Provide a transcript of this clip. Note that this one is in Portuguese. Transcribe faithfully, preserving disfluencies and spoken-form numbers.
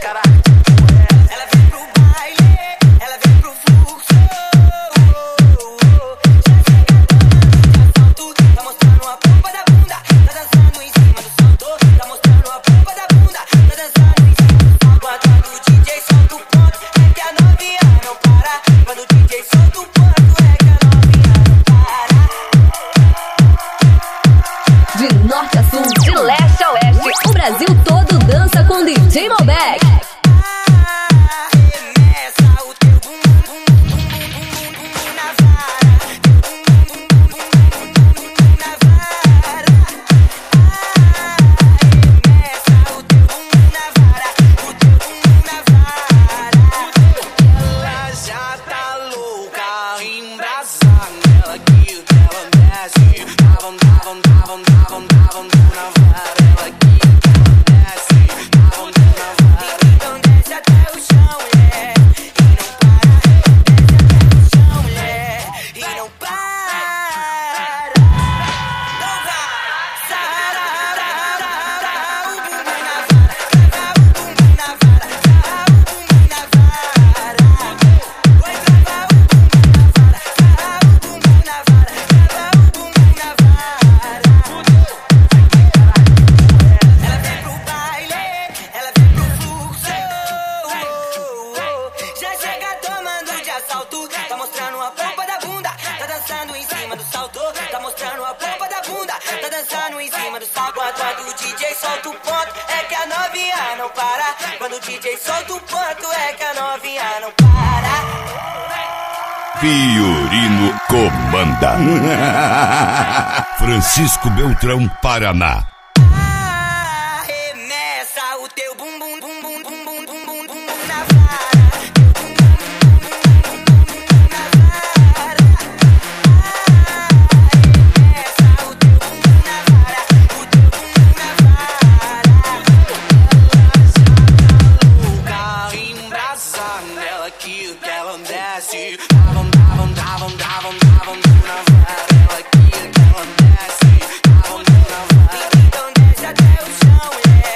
caralho. Ela vem pro baile, ela vem pro fluxo. Já chega tomando de assalto, tá mostrando a pompa da bunda, tá dançando em cima do salto, tá mostrando a pompa da bunda, tá dançando em cima do salto. Quando o D J solta o ponto, é que a novinha não para. Quando o D J solta o ponto, é que a novinha não para. De norte a sul, de leste a oeste, o Brasil todo dança com D J Malbec. Tá mostrando a pompa da bunda, tá dançando em cima do salto. Tá mostrando a pompa da bunda, tá dançando em cima do salto. Quando o D J solta o ponto, é que a novinha não para. Quando o D J solta o ponto, é que a novinha não para. Fiorino comanda. Francisco Beltrão, Paraná. Arremessa o teu bum bum bum bum bum bum bum bum bum na vara. Então desce até o chão, yeah.